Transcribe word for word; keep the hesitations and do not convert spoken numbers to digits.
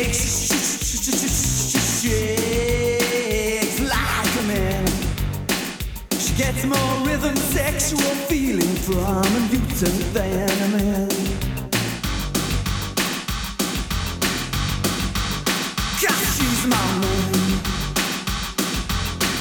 shakes, shakes like a man. She gets more rhythm, sexual feeling from a mutant than a man.